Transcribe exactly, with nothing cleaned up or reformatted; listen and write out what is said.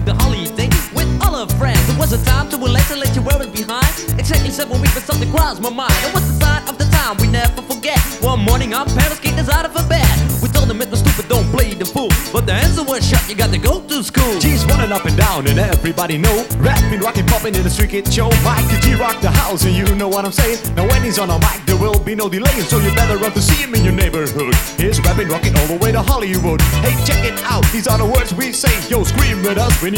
the holiday with all her friends. It was a time to relate and let you wear it behind. Exactly seven weeks, but something crossed my mind. It was the sign of the time we never forget. One morning our parents kicked us out of a bed. We told them it was stupid, don't play the fool. But the answer was shut, you got to go to school. G's running up and down and everybody know. Rapping, rocking, popping in the street kid show. Mike G rock the house and you know what I'm saying. Now when he's on a mic there will be no delay, so you better run to see him in your neighborhood. He's rapping, rocking all the way to Hollywood. Hey, check it out, these are the words we say. Yo, scream with us when you